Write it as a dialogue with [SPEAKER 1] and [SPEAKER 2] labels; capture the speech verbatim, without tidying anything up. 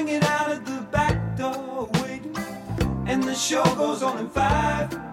[SPEAKER 1] hanging out at the back door waiting, and the show goes on in five.